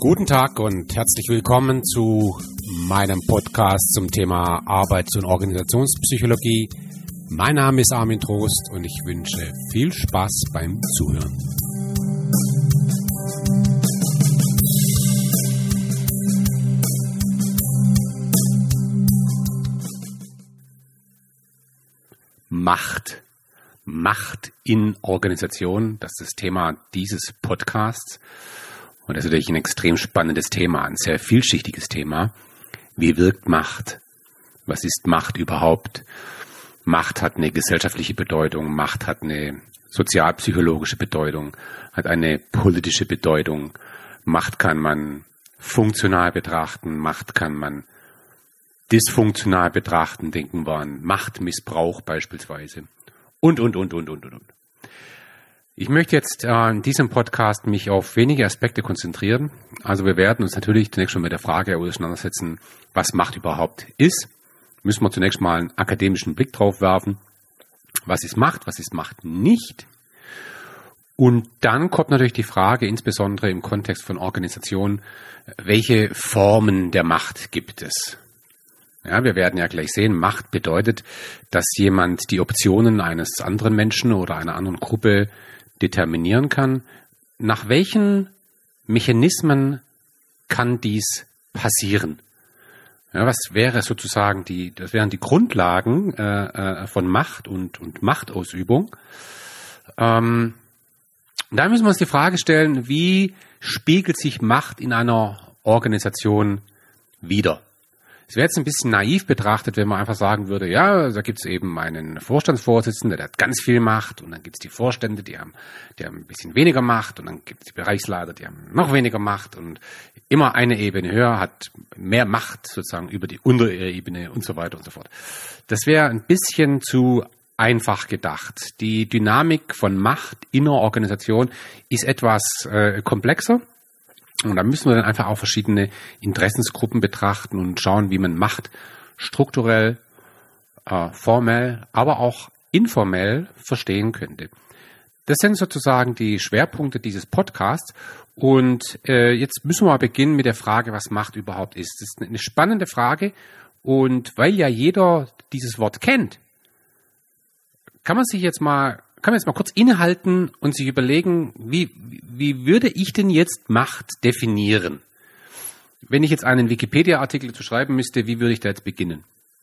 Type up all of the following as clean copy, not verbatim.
Guten Tag und herzlich willkommen zu meinem Podcast zum Thema Arbeits- und Organisationspsychologie. Mein Name ist Armin Trost und ich wünsche viel Spaß beim Zuhören. Macht in Organisation, das ist das Thema dieses Podcasts. Und das ist natürlich ein extrem spannendes Thema, ein sehr vielschichtiges Thema. Wie wirkt Macht? Was ist Macht überhaupt? Macht hat eine gesellschaftliche Bedeutung, Macht hat eine sozialpsychologische Bedeutung, hat eine politische Bedeutung. Macht kann man funktional betrachten, Macht kann man dysfunktional betrachten, denken wir an Machtmissbrauch beispielsweise. Und. Ich möchte jetzt in diesem Podcast mich auf wenige Aspekte konzentrieren. Also wir werden uns natürlich zunächst schon mit der Frage auseinandersetzen, was Macht überhaupt ist. Müssen wir zunächst mal einen akademischen Blick drauf werfen. Was ist Macht nicht? Und dann kommt natürlich die Frage, insbesondere im Kontext von Organisationen, welche Formen der Macht gibt es? Ja, wir werden ja gleich sehen, Macht bedeutet, dass jemand die Optionen eines anderen Menschen oder einer anderen Gruppe determinieren kann. Nach welchen Mechanismen kann dies passieren? Ja, was wäre sozusagen das wären die Grundlagen von Macht und Machtausübung. Da müssen wir uns die Frage stellen, wie spiegelt sich Macht in einer Organisation wider? Es wäre jetzt ein bisschen naiv betrachtet, wenn man einfach sagen würde, ja, da gibt es eben einen Vorstandsvorsitzenden, der hat ganz viel Macht, und dann gibt es die Vorstände, die haben ein bisschen weniger Macht, und dann gibt es die Bereichsleiter, die haben noch weniger Macht, und immer eine Ebene höher hat mehr Macht sozusagen über die untere Ebene und so weiter und so fort. Das wäre ein bisschen zu einfach gedacht. Die Dynamik von Macht in einer Organisation ist etwas komplexer. Und da müssen wir dann einfach auch verschiedene Interessensgruppen betrachten und schauen, wie man Macht strukturell, formell, aber auch informell verstehen könnte. Das sind sozusagen die Schwerpunkte dieses Podcasts. Und jetzt müssen wir mal beginnen mit der Frage, was Macht überhaupt ist. Das ist eine spannende Frage. Und weil ja jeder dieses Wort kennt, kann man jetzt mal kurz innehalten und sich überlegen, wie würde ich denn jetzt Macht definieren? Wenn ich jetzt einen Wikipedia-Artikel zu schreiben müsste, wie würde ich da jetzt beginnen?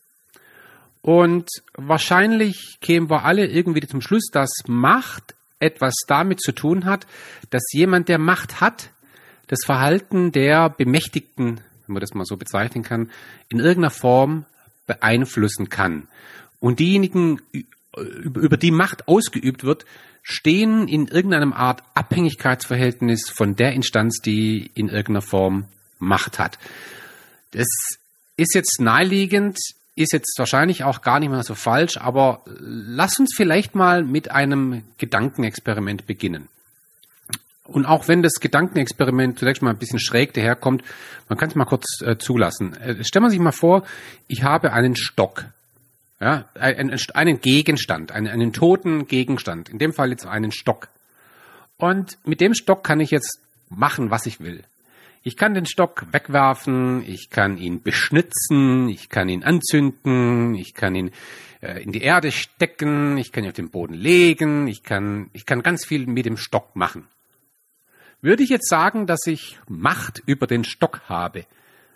Und wahrscheinlich kämen wir alle irgendwie zum Schluss, dass Macht etwas damit zu tun hat, dass jemand, der Macht hat, das Verhalten der Bemächtigten, wenn man das mal so bezeichnen kann, in irgendeiner Form beeinflussen kann. Und diejenigen, über die Macht ausgeübt wird, stehen in irgendeiner Art Abhängigkeitsverhältnis von der Instanz, die in irgendeiner Form Macht hat. Das ist jetzt naheliegend, ist jetzt wahrscheinlich auch gar nicht mehr so falsch, aber lass uns vielleicht mal mit einem Gedankenexperiment beginnen. Und auch wenn das Gedankenexperiment zunächst mal ein bisschen schräg daherkommt, man kann es mal kurz zulassen. Stellen wir sich mal vor, ich habe einen Stock. Ja, einen Gegenstand, einen toten Gegenstand, in dem Fall jetzt einen Stock. Und mit dem Stock kann ich jetzt machen, was ich will. Ich kann den Stock wegwerfen, ich kann ihn beschnitzen, ich kann ihn anzünden, ich kann ihn in die Erde stecken, ich kann ihn auf den Boden legen, ich kann ganz viel mit dem Stock machen. Würde ich jetzt sagen, dass ich Macht über den Stock habe?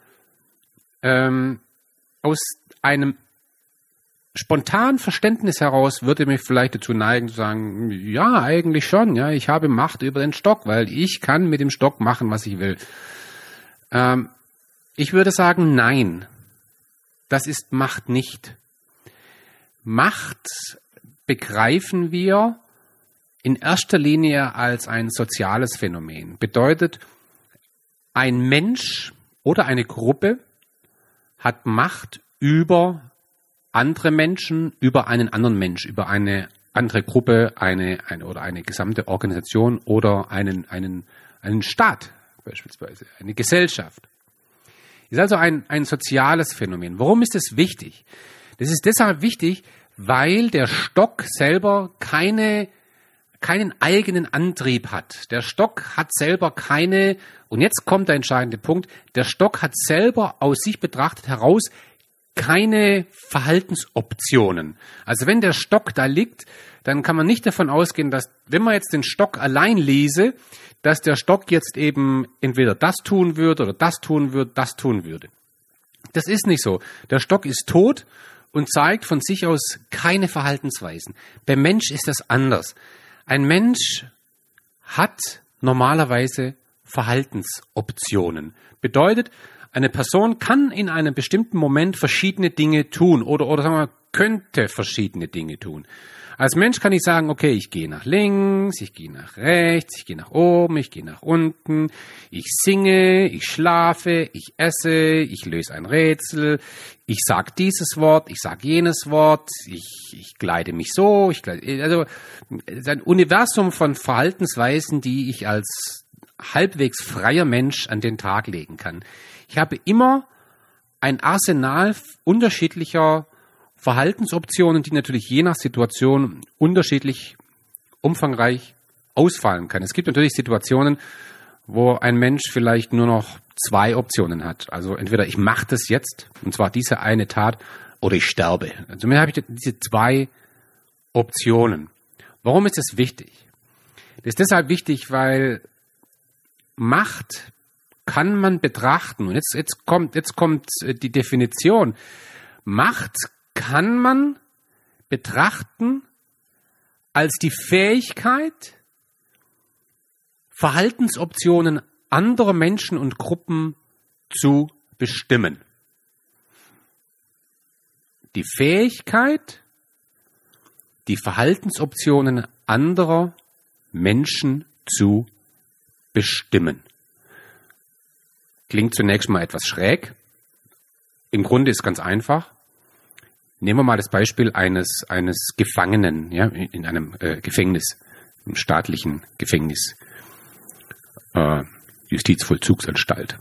Aus einem spontan Verständnis heraus würde mich vielleicht dazu neigen zu sagen, ja, eigentlich schon, ja, ich habe Macht über den Stock, weil ich kann mit dem Stock machen, was ich will. Ich würde sagen, nein, das ist Macht nicht. Macht begreifen wir in erster Linie als ein soziales Phänomen. Bedeutet, ein Mensch oder eine Gruppe hat Macht über andere Menschen, über einen anderen Mensch, über eine andere Gruppe, eine gesamte Organisation oder einen Staat beispielsweise, eine Gesellschaft. Ist also ein soziales Phänomen. Warum ist das wichtig? Das ist deshalb wichtig, weil der Stock selber keine keinen eigenen Antrieb hat. Der Stock hat selber keine, und jetzt kommt der entscheidende Punkt, der Stock hat selber aus sich betrachtet heraus keine Verhaltensoptionen. Also wenn der Stock da liegt, dann kann man nicht davon ausgehen, dass, wenn man jetzt den Stock allein ließe, dass der Stock jetzt eben entweder das tun würde oder das tun würde, das tun würde. Das ist nicht so. Der Stock ist tot und zeigt von sich aus keine Verhaltensweisen. Beim Mensch ist das anders. Ein Mensch hat normalerweise Verhaltensoptionen. Bedeutet, eine Person kann in einem bestimmten Moment verschiedene Dinge tun oder sagen wir, könnte verschiedene Dinge tun. Als Mensch kann ich sagen, okay, ich gehe nach links, ich gehe nach rechts, ich gehe nach oben, ich gehe nach unten, ich singe, ich schlafe, ich esse, ich löse ein Rätsel, ich sage dieses Wort, ich sage jenes Wort, ich kleide mich so, also es ist ein Universum von Verhaltensweisen, die ich als halbwegs freier Mensch an den Tag legen kann. Ich habe immer ein Arsenal unterschiedlicher Verhaltensoptionen, die natürlich je nach Situation unterschiedlich umfangreich ausfallen kann. Es gibt natürlich Situationen, wo ein Mensch vielleicht nur noch 2 Optionen hat. Also entweder ich mache das jetzt, und zwar diese eine Tat, oder ich sterbe. Also mir habe ich diese 2 Optionen. Warum ist das wichtig? Das ist deshalb wichtig, weil Macht kann man betrachten. Und jetzt kommt die Definition. Macht kann man betrachten als die Fähigkeit, Verhaltensoptionen anderer Menschen und Gruppen zu bestimmen. Die Fähigkeit, die Verhaltensoptionen anderer Menschen zu bestimmen. Klingt zunächst mal etwas schräg. Im Grunde ist es ganz einfach. Nehmen wir mal das Beispiel eines Gefangenen, ja, in einem Gefängnis, im staatlichen Gefängnis, Justizvollzugsanstalt.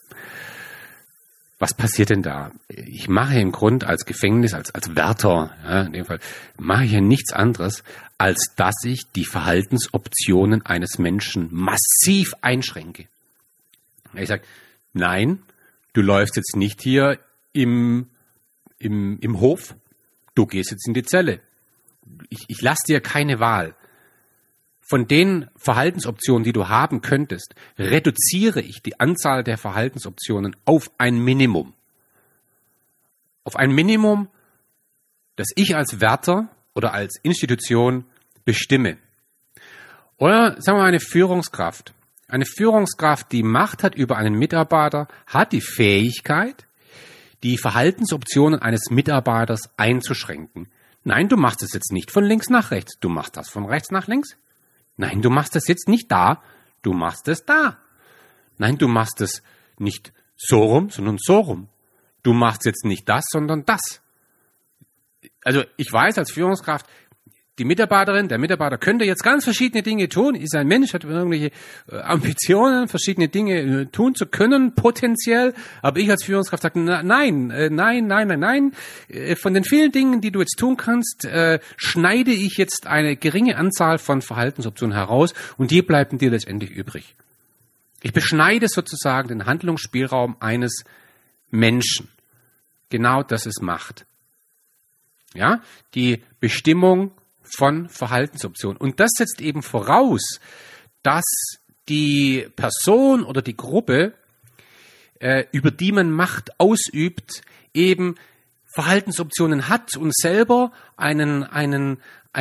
Was passiert denn da? Ich mache im Grunde als Gefängnis, als Wärter, ja, in dem Fall, mache ich ja nichts anderes, als dass ich die Verhaltensoptionen eines Menschen massiv einschränke. Ich sage, nein, du läufst jetzt nicht hier im Hof, du gehst jetzt in die Zelle. Ich lasse dir keine Wahl. Von den Verhaltensoptionen, die du haben könntest, reduziere ich die Anzahl der Verhaltensoptionen auf ein Minimum. Auf ein Minimum, das ich als Wärter oder als Institution bestimme. Oder sagen wir mal eine Führungskraft. Eine Führungskraft, die Macht hat über einen Mitarbeiter, hat die Fähigkeit, die Verhaltensoptionen eines Mitarbeiters einzuschränken. Nein, du machst es jetzt nicht von links nach rechts, du machst das von rechts nach links. Nein, du machst es jetzt nicht da, du machst es da. Nein, du machst es nicht so rum, sondern so rum. Du machst jetzt nicht das, sondern das. Also ich weiß als Führungskraft, die Mitarbeiterin, der Mitarbeiter könnte jetzt ganz verschiedene Dinge tun, ist ein Mensch, hat irgendwelche Ambitionen, verschiedene Dinge tun zu können, potenziell. Aber ich als Führungskraft sage, nein. Von den vielen Dingen, die du jetzt tun kannst, schneide ich jetzt eine geringe Anzahl von Verhaltensoptionen heraus und die bleiben dir letztendlich übrig. Ich beschneide sozusagen den Handlungsspielraum eines Menschen. Genau das ist Macht. Ja, die Bestimmung von Verhaltensoptionen. Und das setzt eben voraus, dass die Person oder die Gruppe, über die man Macht ausübt, eben Verhaltensoptionen hat und selber eine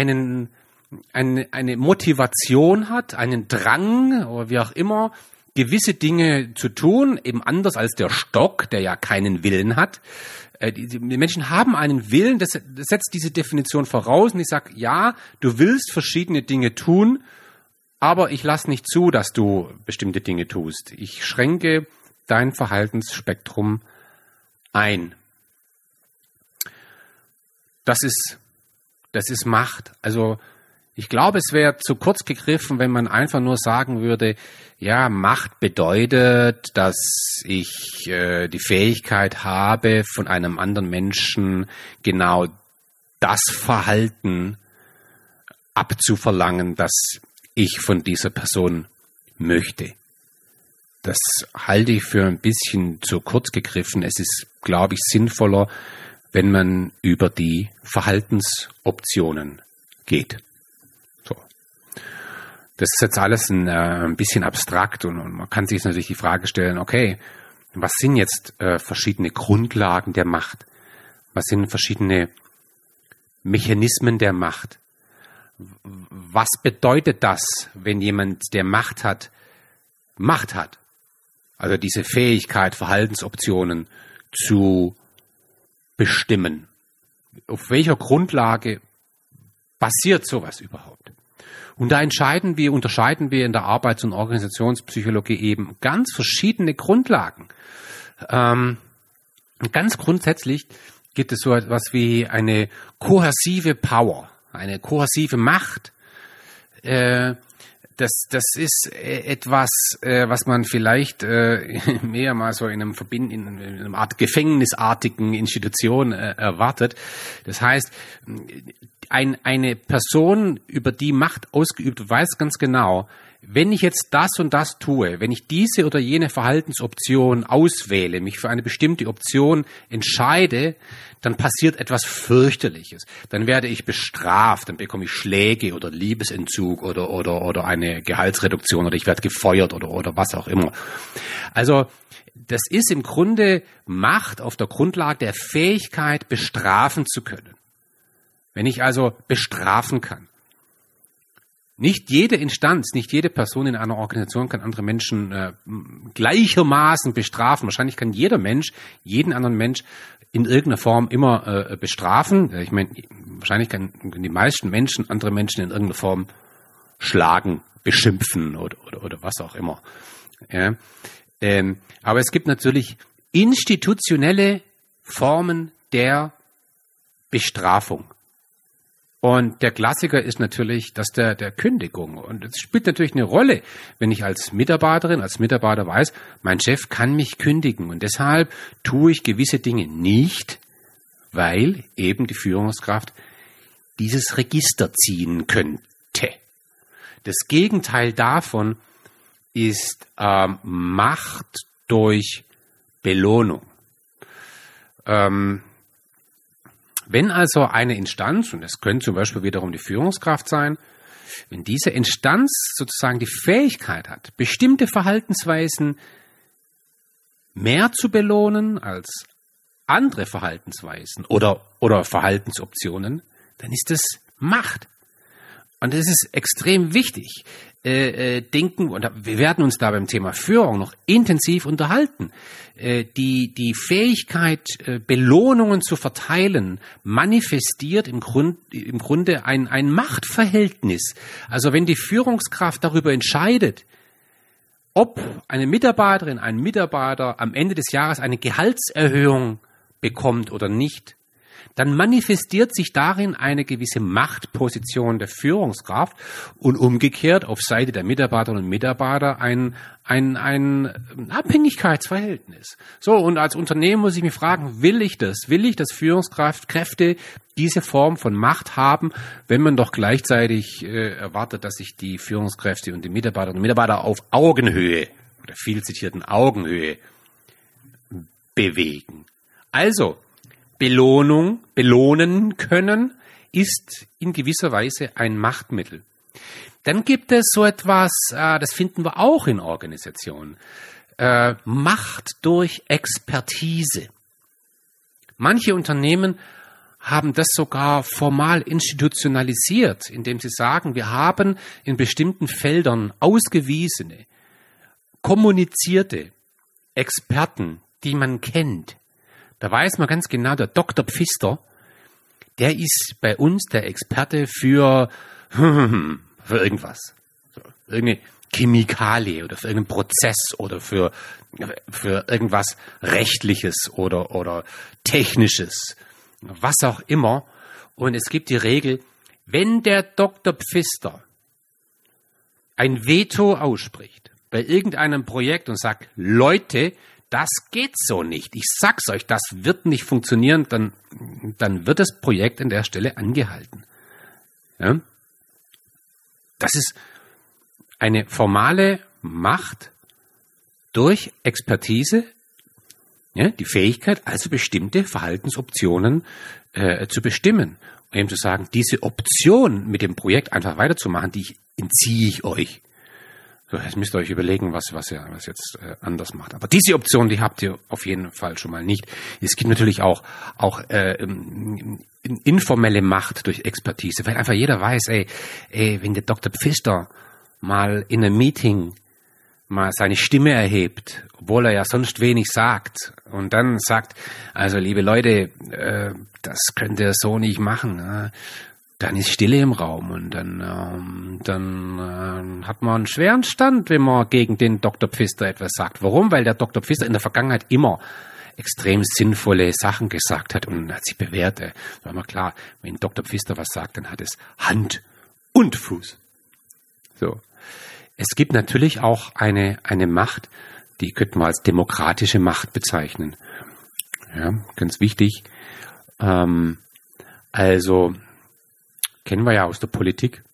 Motivation hat, einen Drang oder wie auch immer, gewisse Dinge zu tun, eben anders als der Stock, der ja keinen Willen hat. Die Menschen haben einen Willen, das setzt diese Definition voraus und ich sage, ja, du willst verschiedene Dinge tun, aber ich lasse nicht zu, dass du bestimmte Dinge tust. Ich schränke dein Verhaltensspektrum ein. Das ist Macht. Also ich glaube, es wäre zu kurz gegriffen, wenn man einfach nur sagen würde, ja, Macht bedeutet, dass ich die Fähigkeit habe, von einem anderen Menschen genau das Verhalten abzuverlangen, das ich von dieser Person möchte. Das halte ich für ein bisschen zu kurz gegriffen. Es ist, glaube ich, sinnvoller, wenn man über die Verhaltensoptionen geht. So. Das ist jetzt alles ein bisschen abstrakt und man kann sich natürlich die Frage stellen, okay, was sind jetzt verschiedene Grundlagen der Macht? Was sind verschiedene Mechanismen der Macht? Was bedeutet das, wenn jemand, der Macht hat? Also diese Fähigkeit, Verhaltensoptionen zu bestimmen. Auf welcher Grundlage basiert sowas überhaupt? Und da unterscheiden wir in der Arbeits- und Organisationspsychologie eben ganz verschiedene Grundlagen. Ganz grundsätzlich gibt es so etwas wie eine kohäsive Power, eine kohäsive Macht. Das ist etwas, was man vielleicht mehr mal so in einer Art gefängnisartigen Institution erwartet. Das heißt, eine Person, über die Macht ausgeübt wird, weiß ganz genau, wenn ich jetzt das und das tue, wenn ich diese oder jene Verhaltensoption auswähle, mich für eine bestimmte Option entscheide, dann passiert etwas Fürchterliches. Dann werde ich bestraft, dann bekomme ich Schläge oder Liebesentzug oder eine Gehaltsreduktion oder ich werde gefeuert oder was auch immer. Also das ist im Grunde Macht auf der Grundlage der Fähigkeit, bestrafen zu können. Wenn ich also bestrafen kann. Nicht jede Instanz, nicht jede Person in einer Organisation kann andere Menschen gleichermaßen bestrafen. Wahrscheinlich kann jeder Mensch jeden anderen Mensch in irgendeiner Form immer bestrafen. Ich meine, wahrscheinlich können die meisten Menschen andere Menschen in irgendeiner Form schlagen, beschimpfen oder was auch immer. Ja. Aber es gibt natürlich institutionelle Formen der Bestrafung. Und der Klassiker ist natürlich das der Kündigung. Und es spielt natürlich eine Rolle, wenn ich als Mitarbeiterin, als Mitarbeiter weiß, mein Chef kann mich kündigen. Und deshalb tue ich gewisse Dinge nicht, weil eben die Führungskraft dieses Register ziehen könnte. Das Gegenteil davon ist Macht durch Belohnung. Wenn also eine Instanz, und das könnte zum Beispiel wiederum die Führungskraft sein, wenn diese Instanz sozusagen die Fähigkeit hat, bestimmte Verhaltensweisen mehr zu belohnen als andere Verhaltensweisen oder Verhaltensoptionen, dann ist das Macht. Und das ist extrem wichtig. Denken, und wir werden uns da beim Thema Führung noch intensiv unterhalten. Die Fähigkeit, Belohnungen zu verteilen, manifestiert im Grunde ein Machtverhältnis. Also wenn die Führungskraft darüber entscheidet, ob eine Mitarbeiterin, ein Mitarbeiter am Ende des Jahres eine Gehaltserhöhung bekommt oder nicht, dann manifestiert sich darin eine gewisse Machtposition der Führungskraft und umgekehrt auf Seite der Mitarbeiterinnen und Mitarbeiter ein Abhängigkeitsverhältnis. So, und als Unternehmen muss ich mich fragen, will ich das? Will ich, dass Führungskräfte diese Form von Macht haben, wenn man doch gleichzeitig erwartet, dass sich die Führungskräfte und die Mitarbeiterinnen und Mitarbeiter auf Augenhöhe oder viel zitierten Augenhöhe bewegen? Also, belohnen können, ist in gewisser Weise ein Machtmittel. Dann gibt es so etwas, das finden wir auch in Organisationen, Macht durch Expertise. Manche Unternehmen haben das sogar formal institutionalisiert, indem sie sagen, wir haben in bestimmten Feldern ausgewiesene, kommunizierte Experten, die man kennt. Da weiß man ganz genau, der Dr. Pfister, der ist bei uns der Experte für irgendwas. So, irgendeine Chemikalie oder für irgendeinen Prozess oder für irgendwas Rechtliches oder Technisches, was auch immer. Und es gibt die Regel, wenn der Dr. Pfister ein Veto ausspricht bei irgendeinem Projekt und sagt, Leute, das geht so nicht. Ich sag's euch, das wird nicht funktionieren, dann wird das Projekt an der Stelle angehalten. Ja? Das ist eine formale Macht durch Expertise, ja, die Fähigkeit, also bestimmte Verhaltensoptionen zu bestimmen. Und eben zu sagen, diese Option mit dem Projekt einfach weiterzumachen, die entziehe ich euch. So, jetzt müsst ihr euch überlegen, was jetzt anders macht. Aber diese Option, die habt ihr auf jeden Fall schon mal nicht. Es gibt natürlich auch informelle Macht durch Expertise, weil einfach jeder weiß, wenn der Dr. Pfister mal in einem Meeting mal seine Stimme erhebt, obwohl er ja sonst wenig sagt und dann sagt, also liebe Leute, das könnt ihr so nicht machen, dann ist Stille im Raum und dann hat man einen schweren Stand, wenn man gegen den Dr. Pfister etwas sagt. Warum? Weil der Dr. Pfister in der Vergangenheit immer extrem sinnvolle Sachen gesagt hat und hat sie bewährt. War mal klar, wenn Dr. Pfister was sagt, dann hat es Hand und Fuß. So. Es gibt natürlich auch eine Macht, die könnte man als demokratische Macht bezeichnen. Ja, ganz wichtig. Also kennen wir ja aus der Politik.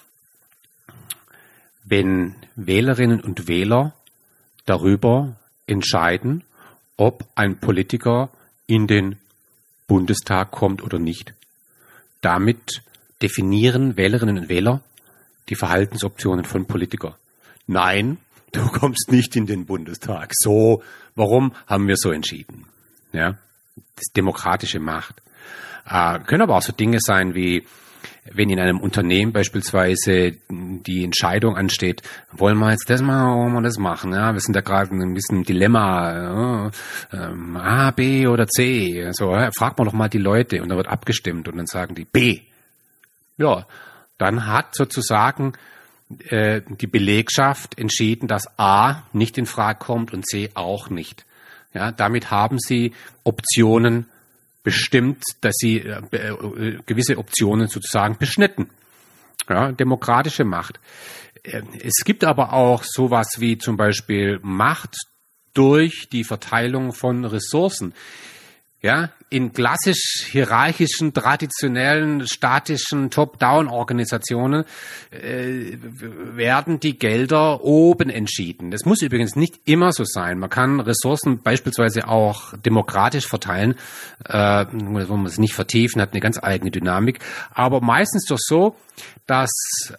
Wenn Wählerinnen und Wähler darüber entscheiden, ob ein Politiker in den Bundestag kommt oder nicht. Damit definieren Wählerinnen und Wähler die Verhaltensoptionen von Politikern. Nein, du kommst nicht in den Bundestag. So, warum haben wir so entschieden? Ja, das ist demokratische Macht. Können aber auch so Dinge sein wie, wenn in einem Unternehmen beispielsweise die Entscheidung ansteht, wollen wir jetzt das machen oder wollen wir das machen? Ja, wir sind da gerade ein bisschen im Dilemma, A, B oder C. So, fragt man doch mal die Leute und dann wird abgestimmt und dann sagen die B. Ja, dann hat sozusagen die Belegschaft entschieden, dass A nicht in Frage kommt und C auch nicht. Ja, damit haben sie Optionen bestimmt, dass sie gewisse Optionen sozusagen beschnitten. Ja, demokratische Macht. Es gibt aber auch sowas wie zum Beispiel Macht durch die Verteilung von Ressourcen. Ja, in klassisch hierarchischen, traditionellen, statischen Top-Down-Organisationen werden die Gelder oben entschieden. Das muss übrigens nicht immer so sein. Man kann Ressourcen beispielsweise auch demokratisch verteilen, wo man es nicht vertiefen, hat eine ganz eigene Dynamik. Aber meistens doch so, dass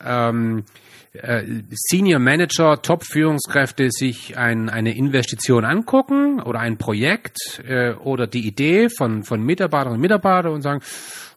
Senior Manager, Top-Führungskräfte sich eine Investition angucken oder ein Projekt oder die Idee von Mitarbeiterinnen und Mitarbeitern und sagen,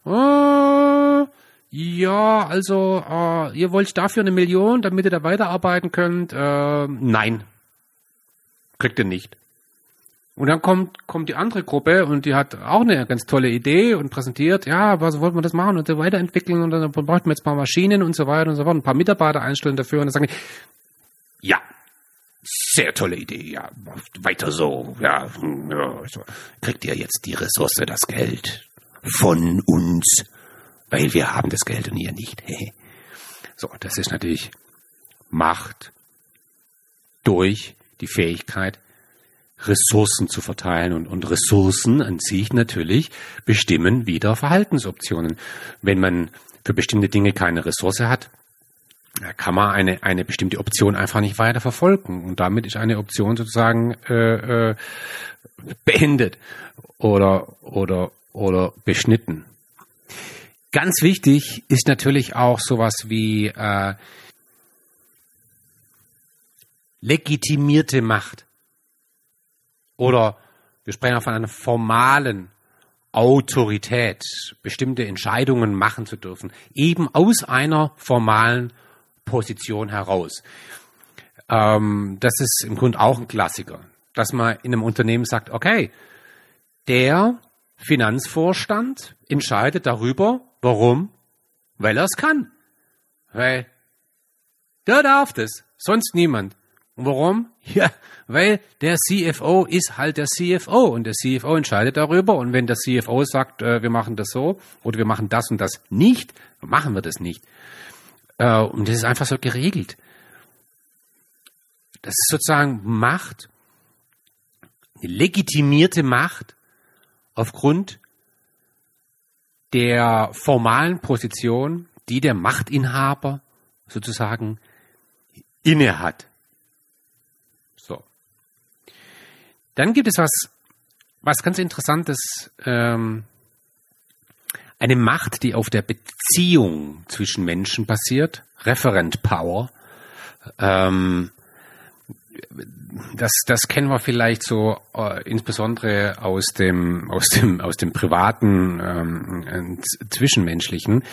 ja, also ihr wollt dafür 1 Million, damit ihr da weiterarbeiten könnt. Nein, kriegt ihr nicht. Und dann kommt die andere Gruppe und die hat auch eine ganz tolle Idee und präsentiert, ja, was wollten wir das machen und so weiterentwickeln und dann braucht man jetzt ein paar Maschinen und so weiter und so fort, ein paar Mitarbeiter einstellen dafür und dann sagen die, ja, sehr tolle Idee, ja, weiter so, ja, so. Kriegt ihr jetzt die Ressource, das Geld von uns, weil wir haben das Geld und ihr nicht. So, das ist natürlich Macht durch die Fähigkeit, Ressourcen zu verteilen und Ressourcen an sich natürlich bestimmen wieder Verhaltensoptionen. Wenn man für bestimmte Dinge keine Ressource hat, kann man eine bestimmte Option einfach nicht weiter verfolgen und damit ist eine Option sozusagen beendet oder beschnitten. Ganz wichtig ist natürlich auch sowas wie legitimierte Macht. Oder wir sprechen auch von einer formalen Autorität, bestimmte Entscheidungen machen zu dürfen, eben aus einer formalen Position heraus. Das ist im Grunde auch ein Klassiker, dass man in einem Unternehmen sagt, okay, der Finanzvorstand entscheidet darüber, warum? Weil er es kann. Weil der darf das, sonst niemand. Und warum? Ja, weil der CFO ist halt der CFO und der CFO entscheidet darüber und wenn der CFO sagt, wir machen das so oder wir machen das und das nicht, dann machen wir das nicht. Und das ist einfach so geregelt. Das ist sozusagen Macht, eine legitimierte Macht aufgrund der formalen Position, die der Machtinhaber sozusagen inne hat. So. Dann gibt es was ganz Interessantes, eine Macht, die auf der Beziehung zwischen Menschen basiert, Referent Power. Das kennen wir vielleicht so insbesondere aus dem privaten Zwischenmenschlichen,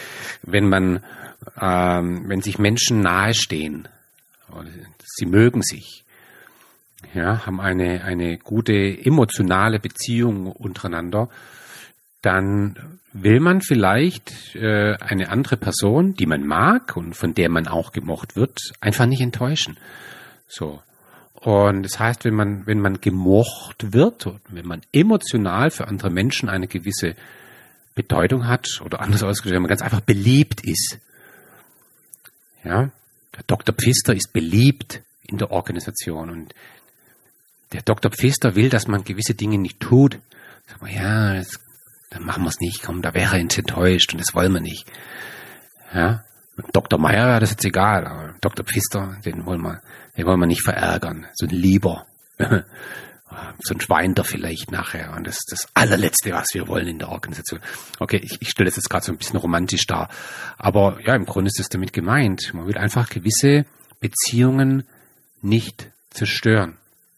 wenn sich Menschen nahestehen, sie mögen sich, ja, haben eine gute emotionale Beziehung untereinander, dann will man vielleicht eine andere Person, die man mag und von der man auch gemocht wird, einfach nicht enttäuschen. So. Und das heißt, wenn man gemocht wird, wenn man emotional für andere Menschen eine gewisse Bedeutung hat, oder anders ausgedrückt, wenn man ganz einfach beliebt ist. Ja, der Dr. Pfister ist beliebt in der Organisation und der Dr. Pfister will, dass man gewisse Dinge nicht tut. Sagt man, ja, dann machen wir es nicht, komm, da wäre er enttäuscht und das wollen wir nicht. Ja, mit Dr. Meyer wäre das jetzt egal, aber Dr. Pfister, den wollen wir nicht verärgern. So ein Lieber, so ein Schwein vielleicht nachher. Und das ist das allerletzte, was wir wollen in der Organisation. Okay, ich stelle das jetzt gerade so ein bisschen romantisch dar. Aber ja, im Grunde ist das damit gemeint. Man will einfach gewisse Beziehungen nicht zerstören.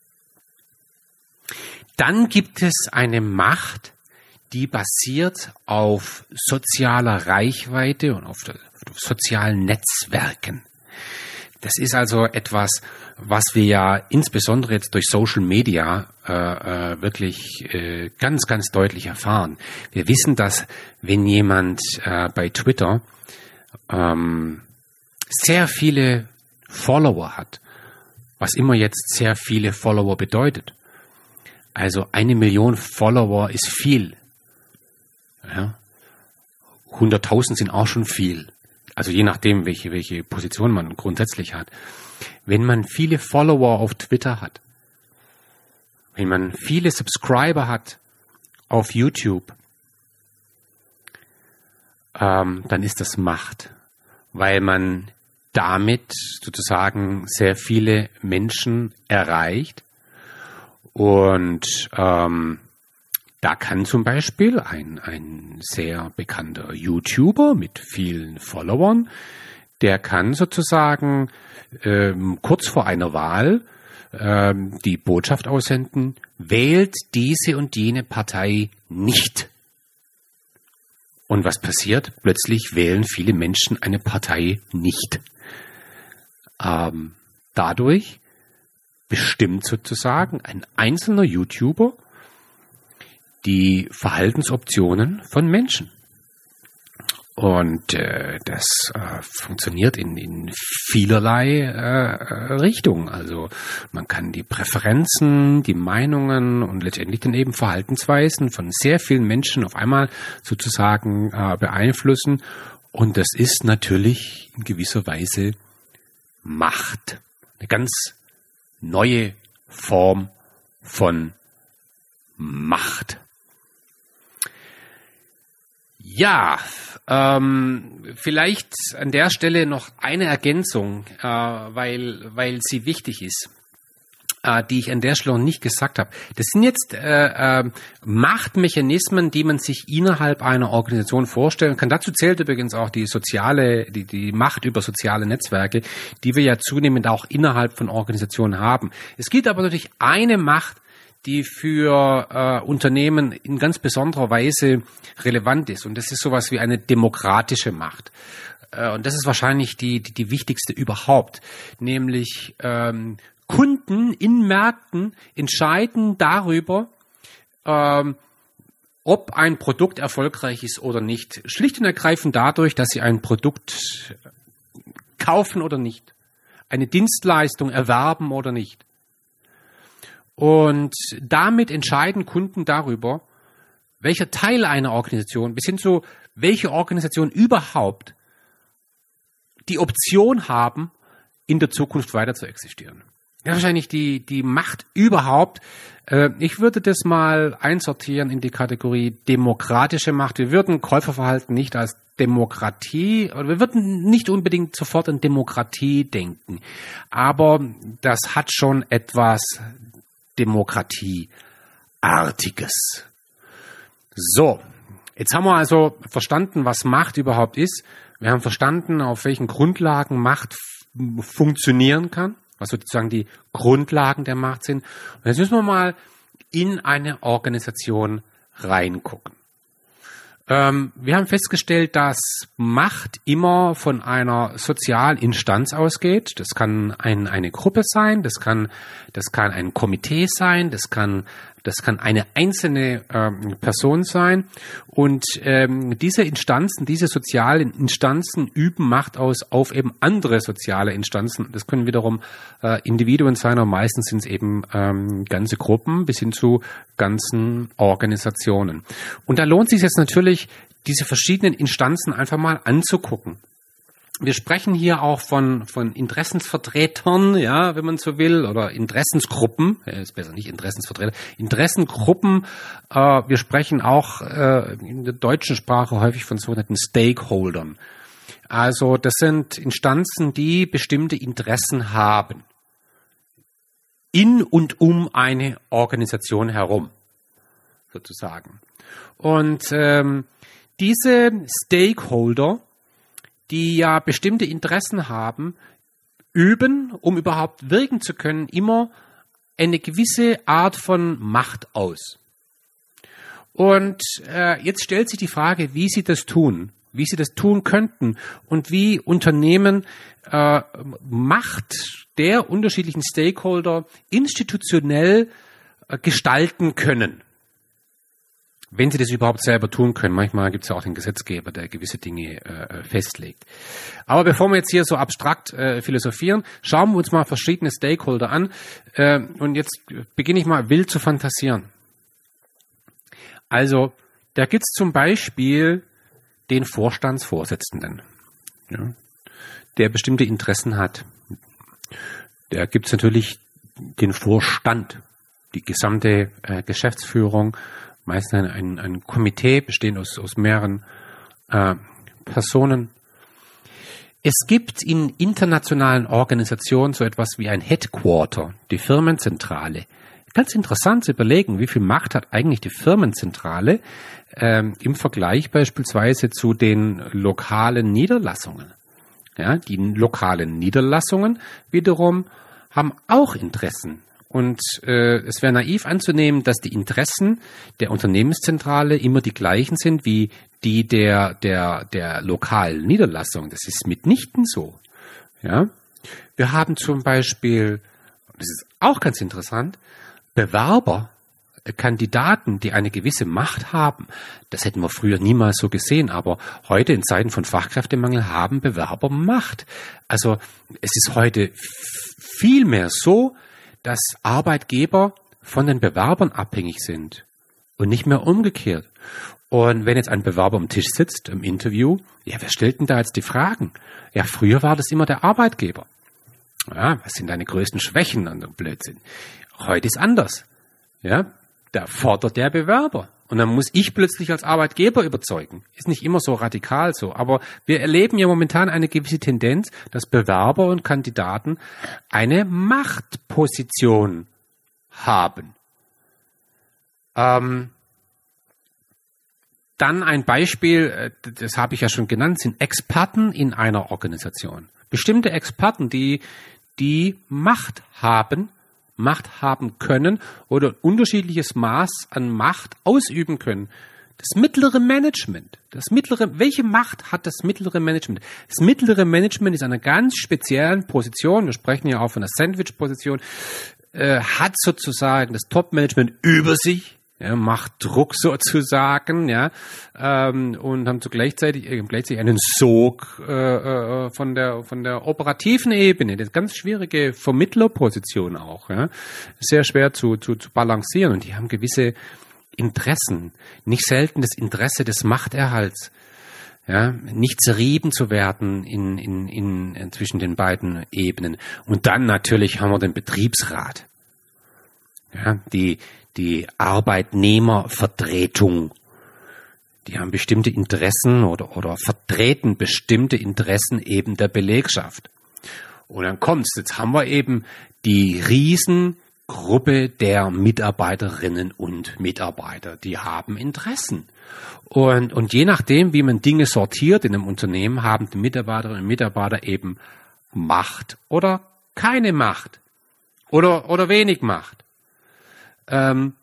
Dann gibt es eine Macht, die basiert auf sozialer Reichweite und auf sozialen Netzwerken. Das ist also etwas, was wir ja insbesondere jetzt durch Social Media wirklich ganz, ganz deutlich erfahren. Wir wissen, dass wenn jemand bei Twitter sehr viele Follower hat, was immer jetzt sehr viele Follower bedeutet. Also 1 Million Follower ist viel. Ja. 100.000 sind auch schon viel. Also je nachdem, welche Position man grundsätzlich hat. Wenn man viele Follower auf Twitter hat, wenn man viele Subscriber hat auf YouTube, dann ist das Macht, weil man damit sozusagen sehr viele Menschen erreicht. Und da kann zum Beispiel ein sehr bekannter YouTuber mit vielen Followern, der kann sozusagen kurz vor einer Wahl die Botschaft aussenden, wählt diese und jene Partei nicht. Und was passiert? Plötzlich wählen viele Menschen eine Partei nicht. Dadurch bestimmt sozusagen ein einzelner YouTuber die Verhaltensoptionen von Menschen. Und das funktioniert in vielerlei Richtungen. Also man kann die Präferenzen, die Meinungen und letztendlich dann eben Verhaltensweisen von sehr vielen Menschen auf einmal sozusagen beeinflussen. Und das ist natürlich in gewisser Weise Macht. Eine ganz neue Form von Macht. Ja, vielleicht an der Stelle noch eine Ergänzung, weil sie wichtig ist, die ich an der Stelle noch nicht gesagt habe. Das sind jetzt Machtmechanismen, die man sich innerhalb einer Organisation vorstellen kann. Dazu zählt übrigens auch die Macht über soziale Netzwerke, die wir ja zunehmend auch innerhalb von Organisationen haben. Es gibt aber natürlich eine Macht, die für Unternehmen in ganz besonderer Weise relevant ist. Und das ist sowas wie eine demokratische Macht. Und das ist wahrscheinlich die wichtigste überhaupt. Nämlich Kunden in Märkten entscheiden darüber, ob ein Produkt erfolgreich ist oder nicht. Schlicht und ergreifend dadurch, dass sie ein Produkt kaufen oder nicht. Eine Dienstleistung erwerben oder nicht. Und damit entscheiden Kunden darüber, welcher Teil einer Organisation, bis hin zu welche Organisation überhaupt die Option haben, in der Zukunft weiter zu existieren. Ja, wahrscheinlich die Macht überhaupt. Ich würde das mal einsortieren in die Kategorie demokratische Macht. Wir würden Käuferverhalten nicht als Demokratie, oder wir würden nicht unbedingt sofort an Demokratie denken. Aber das hat schon etwas Demokratieartiges. So, jetzt haben wir also verstanden, was Macht überhaupt ist. Wir haben verstanden, auf welchen Grundlagen Macht funktionieren kann, was sozusagen die Grundlagen der Macht sind. Und jetzt müssen wir mal in eine Organisation reingucken. Wir haben festgestellt, dass Macht immer von einer sozialen Instanz ausgeht. Das kann eine Gruppe sein, das kann ein Komitee sein, das kann eine einzelne Person sein. Und diese Instanzen, diese sozialen Instanzen üben Macht aus auf eben andere soziale Instanzen. Das können wiederum Individuen sein, aber meistens sind es eben ganze Gruppen bis hin zu ganzen Organisationen. Und da lohnt es sich jetzt natürlich, diese verschiedenen Instanzen einfach mal anzugucken. Wir sprechen hier auch von Interessensvertretern, ja, wenn man so will, oder Interessensgruppen, ist besser nicht Interessensvertreter, Interessengruppen. Wir sprechen auch in der deutschen Sprache häufig von sogenannten Stakeholdern. Also das sind Instanzen, die bestimmte Interessen haben in und um eine Organisation herum, sozusagen. Und diese Stakeholder, die ja bestimmte Interessen haben, üben, um überhaupt wirken zu können, immer eine gewisse Art von Macht aus. Und jetzt stellt sich die Frage, wie sie das tun, wie sie das tun könnten und wie Unternehmen Macht der unterschiedlichen Stakeholder institutionell gestalten können. Wenn sie das überhaupt selber tun können. Manchmal gibt es ja auch den Gesetzgeber, der gewisse Dinge festlegt. Aber bevor wir jetzt hier so abstrakt philosophieren, schauen wir uns mal verschiedene Stakeholder an. Und jetzt beginne ich mal wild zu fantasieren. Also, da gibt es zum Beispiel den Vorstandsvorsitzenden, ja, der bestimmte Interessen hat. Da gibt es natürlich den Vorstand, die gesamte Geschäftsführung, meistens ein Komitee bestehend aus mehreren Personen. Es gibt in internationalen Organisationen so etwas wie ein Headquarter, die Firmenzentrale. Ganz interessant zu überlegen, wie viel Macht hat eigentlich die Firmenzentrale im Vergleich beispielsweise zu den lokalen Niederlassungen. Ja, die lokalen Niederlassungen wiederum haben auch Interessen. Und es wäre naiv anzunehmen, dass die Interessen der Unternehmenszentrale immer die gleichen sind wie die der lokalen Niederlassung. Das ist mitnichten so. Ja? Wir haben zum Beispiel, das ist auch ganz interessant, Bewerber, Kandidaten, die eine gewisse Macht haben. Das hätten wir früher niemals so gesehen, aber heute in Zeiten von Fachkräftemangel haben Bewerber Macht. Also es ist heute viel mehr so, dass Arbeitgeber von den Bewerbern abhängig sind und nicht mehr umgekehrt. Und wenn jetzt ein Bewerber am Tisch sitzt, im Interview, ja, wer stellt denn da jetzt die Fragen? Ja, früher war das immer der Arbeitgeber. Ja, was sind deine größten Schwächen an dem Blödsinn? Heute ist anders. Ja, da fordert der Bewerber. Und dann muss ich plötzlich als Arbeitgeber überzeugen. Ist nicht immer so radikal so. Aber wir erleben ja momentan eine gewisse Tendenz, dass Bewerber und Kandidaten eine Machtposition haben. Dann ein Beispiel, das habe ich ja schon genannt, sind Experten in einer Organisation. Bestimmte Experten, die Macht haben können oder ein unterschiedliches Maß an Macht ausüben können. Das mittlere Management. Welche Macht hat das mittlere Management? Das mittlere Management ist eine ganz speziellen Position. Wir sprechen ja auch von der Sandwich-Position. Hat sozusagen das Top-Management über sich. Ja, macht Druck sozusagen, ja, und haben gleichzeitig einen Sog von der operativen Ebene. Das ist eine ganz schwierige Vermittlerposition auch, ja, sehr schwer zu balancieren. Und die haben gewisse Interessen, nicht selten das Interesse des Machterhalts. Ja, nicht zerrieben zu werden zwischen den beiden Ebenen. Und dann natürlich haben wir den Betriebsrat. Ja, die Arbeitnehmervertretung. Die haben bestimmte Interessen oder vertreten bestimmte Interessen eben der Belegschaft. Und dann kommt's. Jetzt haben wir eben die Riesengruppe der Mitarbeiterinnen und Mitarbeiter. Die haben Interessen. Und je nachdem, wie man Dinge sortiert in einem Unternehmen, haben die Mitarbeiterinnen und Mitarbeiter eben Macht oder keine Macht. Oder wenig Macht. Wir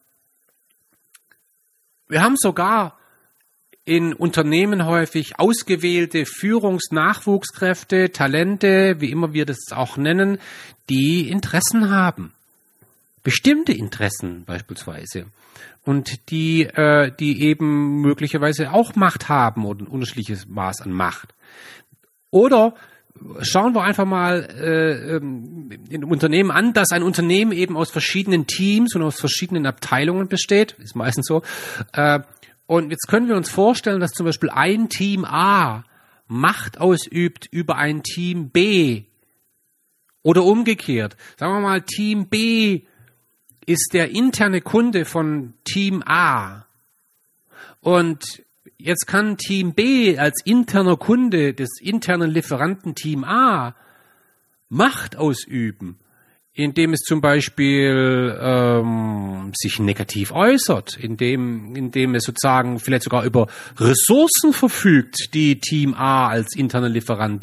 haben sogar in Unternehmen häufig ausgewählte Führungsnachwuchskräfte, Talente, wie immer wir das auch nennen, die Interessen haben. Bestimmte Interessen beispielsweise. Und die eben möglicherweise auch Macht haben oder ein unterschiedliches Maß an Macht. Oder schauen wir einfach mal in einem Unternehmen an, dass ein Unternehmen eben aus verschiedenen Teams und aus verschiedenen Abteilungen besteht. Ist meistens so. Und jetzt können wir uns vorstellen, dass zum Beispiel ein Team A Macht ausübt über ein Team B. Oder umgekehrt. Sagen wir mal, Team B ist der interne Kunde von Team A. Und jetzt kann Team B als interner Kunde des internen Lieferanten Team A Macht ausüben, indem es zum Beispiel sich negativ äußert, indem es sozusagen vielleicht sogar über Ressourcen verfügt, die Team A als interner Lieferant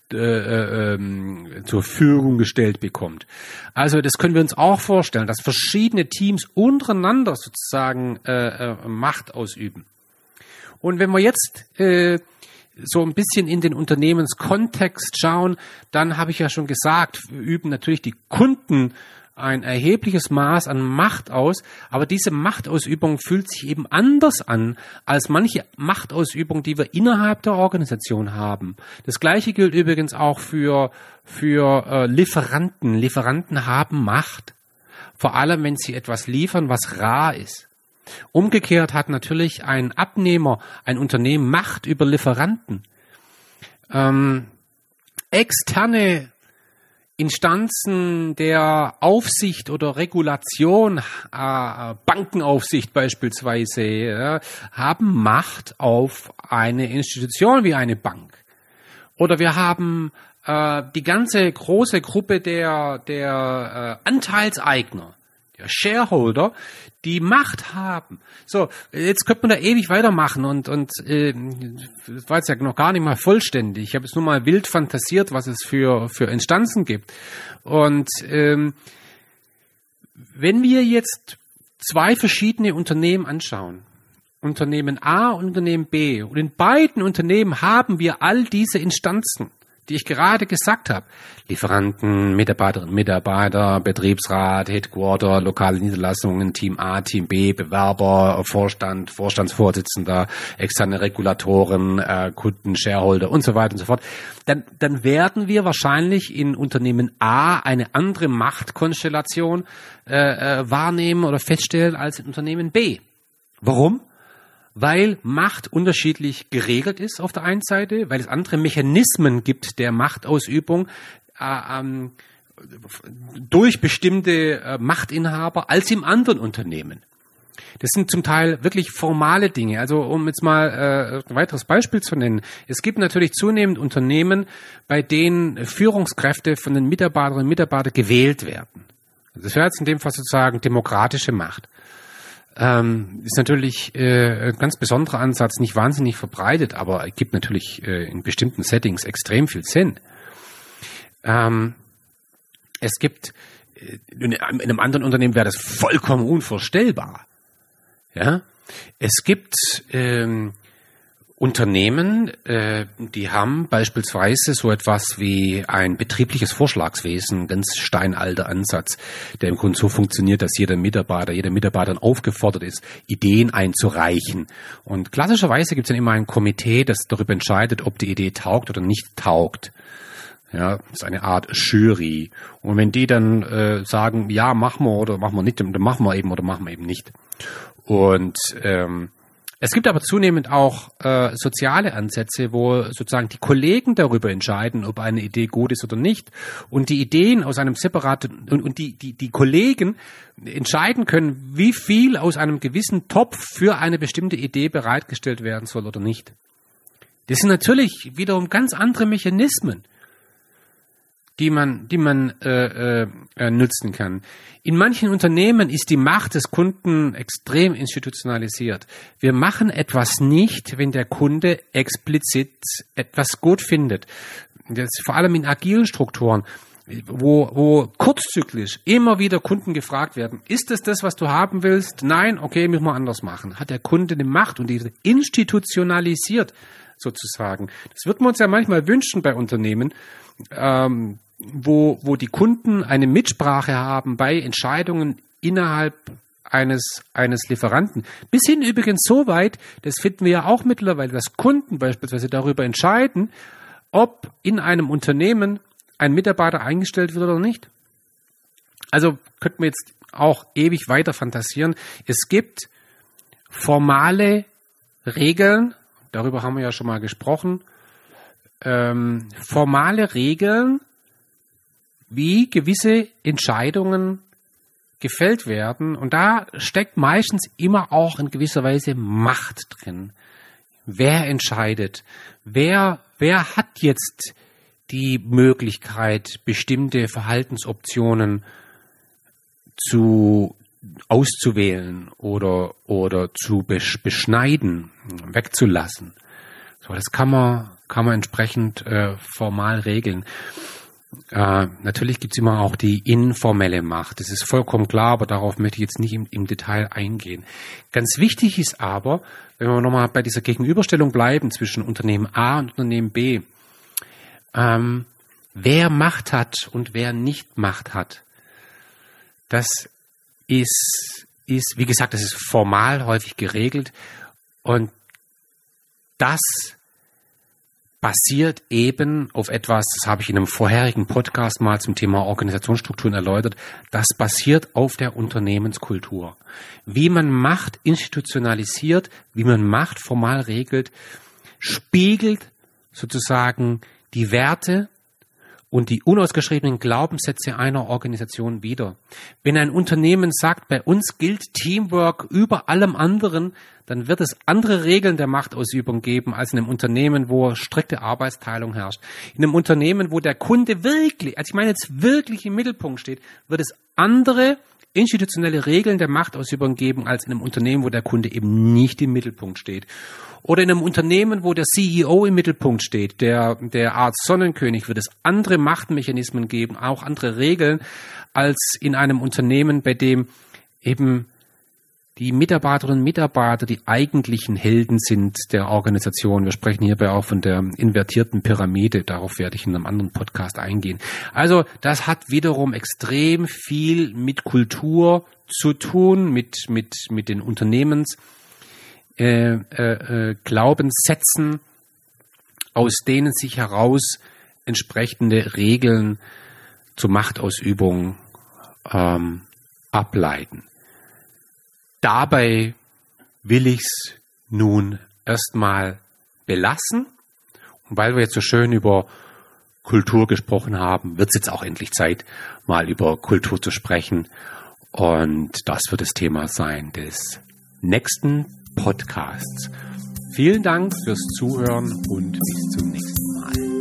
zur Verfügung gestellt bekommt. Also das können wir uns auch vorstellen, dass verschiedene Teams untereinander sozusagen Macht ausüben. Und wenn wir jetzt so ein bisschen in den Unternehmenskontext schauen, dann habe ich ja schon gesagt, üben natürlich die Kunden ein erhebliches Maß an Macht aus, aber diese Machtausübung fühlt sich eben anders an als manche Machtausübung, die wir innerhalb der Organisation haben. Das Gleiche gilt übrigens auch für Lieferanten. Lieferanten haben Macht, vor allem wenn sie etwas liefern, was rar ist. Umgekehrt hat natürlich ein Abnehmer, ein Unternehmen Macht über Lieferanten. Externe Instanzen der Aufsicht oder Regulation, Bankenaufsicht beispielsweise, haben Macht auf eine Institution wie eine Bank. Oder wir haben die ganze große Gruppe der Anteilseigner, der Shareholder, die Macht haben. So, jetzt könnte man da ewig weitermachen und das war jetzt ja noch gar nicht mal vollständig. Ich habe jetzt nur mal wild fantasiert, was es für Instanzen gibt. Und wenn wir jetzt zwei verschiedene Unternehmen anschauen, Unternehmen A und Unternehmen B, und in beiden Unternehmen haben wir all diese Instanzen, die ich gerade gesagt habe. Lieferanten, Mitarbeiterinnen und Mitarbeiter, Betriebsrat, Headquarter, lokale Niederlassungen, Team A, Team B, Bewerber, Vorstand, Vorstandsvorsitzender, externe Regulatoren, Kunden, Shareholder und so weiter und so fort. Dann werden wir wahrscheinlich in Unternehmen A eine andere Machtkonstellation wahrnehmen oder feststellen als in Unternehmen B. Warum? Weil Macht unterschiedlich geregelt ist auf der einen Seite, weil es andere Mechanismen gibt der Machtausübung durch bestimmte Machtinhaber als im anderen Unternehmen. Das sind zum Teil wirklich formale Dinge. Also um jetzt mal ein weiteres Beispiel zu nennen. Es gibt natürlich zunehmend Unternehmen, bei denen Führungskräfte von den Mitarbeiterinnen und Mitarbeitern gewählt werden. Das wäre jetzt in dem Fall sozusagen demokratische Macht. Ist natürlich ein ganz besonderer Ansatz, nicht wahnsinnig verbreitet, aber gibt natürlich in bestimmten Settings extrem viel Sinn. Es gibt, in einem anderen Unternehmen wäre das vollkommen unvorstellbar. Ja, es gibt Unternehmen, die haben beispielsweise so etwas wie ein betriebliches Vorschlagswesen, ganz steinalter Ansatz, der im Grunde so funktioniert, dass jeder Mitarbeiter aufgefordert ist, Ideen einzureichen. Und klassischerweise gibt es dann immer ein Komitee, das darüber entscheidet, ob die Idee taugt oder nicht taugt. Ja, das ist eine Art Jury. Und wenn die dann sagen, ja, machen wir oder machen wir nicht, dann machen wir eben oder machen wir eben nicht. Und Es gibt aber zunehmend auch soziale Ansätze, wo sozusagen die Kollegen darüber entscheiden, ob eine Idee gut ist oder nicht. Und die Ideen aus einem separaten und die Kollegen entscheiden können, wie viel aus einem gewissen Topf für eine bestimmte Idee bereitgestellt werden soll oder nicht. Das sind natürlich wiederum ganz andere Mechanismen, die man nutzen kann. In manchen Unternehmen ist die Macht des Kunden extrem institutionalisiert. Wir machen etwas nicht, wenn der Kunde explizit etwas gut findet. Das ist vor allem in agilen Strukturen, wo kurzzyklisch immer wieder Kunden gefragt werden, ist es das, was du haben willst? Nein, okay, müssen wir anders machen. Hat der Kunde eine Macht und die institutionalisiert sozusagen. Das wird man uns ja manchmal wünschen bei Unternehmen, wo die Kunden eine Mitsprache haben bei Entscheidungen innerhalb eines Lieferanten. Bis hin übrigens so weit, das finden wir ja auch mittlerweile, dass Kunden beispielsweise darüber entscheiden, ob in einem Unternehmen ein Mitarbeiter eingestellt wird oder nicht. Also könnten wir jetzt auch ewig weiter fantasieren. Es gibt formale Regeln, darüber haben wir ja schon mal gesprochen, formale Regeln, wie gewisse Entscheidungen gefällt werden. Und da steckt meistens immer auch in gewisser Weise Macht drin. Wer entscheidet? Wer hat jetzt die Möglichkeit, bestimmte Verhaltensoptionen auszuwählen oder zu beschneiden, wegzulassen? So, das kann man entsprechend formal regeln. Natürlich gibt es immer auch die informelle Macht. Das ist vollkommen klar, aber darauf möchte ich jetzt nicht im Detail eingehen. Ganz wichtig ist aber, wenn wir nochmal bei dieser Gegenüberstellung bleiben zwischen Unternehmen A und Unternehmen B, wer Macht hat und wer nicht Macht hat, das ist, wie gesagt, das ist formal häufig geregelt und das basiert eben auf etwas, das habe ich in einem vorherigen Podcast mal zum Thema Organisationsstrukturen erläutert, das basiert auf der Unternehmenskultur. Wie man Macht institutionalisiert, wie man Macht formal regelt, spiegelt sozusagen die Werte und die unausgeschriebenen Glaubenssätze einer Organisation wider. Wenn ein Unternehmen sagt, bei uns gilt Teamwork über allem anderen, dann wird es andere Regeln der Machtausübung geben als in einem Unternehmen, wo strikte Arbeitsteilung herrscht. In einem Unternehmen, wo der Kunde wirklich, also ich meine jetzt wirklich im Mittelpunkt steht, wird es andere institutionelle Regeln der Machtausübung geben als in einem Unternehmen, wo der Kunde eben nicht im Mittelpunkt steht. Oder in einem Unternehmen, wo der CEO im Mittelpunkt steht, der Art Sonnenkönig, wird es andere Machtmechanismen geben, auch andere Regeln, als in einem Unternehmen, bei dem eben die Mitarbeiterinnen und Mitarbeiter die eigentlichen Helden sind der Organisation. Wir sprechen hierbei auch von der invertierten Pyramide. Darauf werde ich in einem anderen Podcast eingehen. Also das hat wiederum extrem viel mit Kultur zu tun, mit den Glaubenssätzen, aus denen sich heraus entsprechende Regeln zur Machtausübung ableiten. Dabei will ich es nun erstmal belassen. Und weil wir jetzt so schön über Kultur gesprochen haben, wird es jetzt auch endlich Zeit, mal über Kultur zu sprechen. Und das wird das Thema sein des nächsten Podcasts. Vielen Dank fürs Zuhören und bis zum nächsten Mal.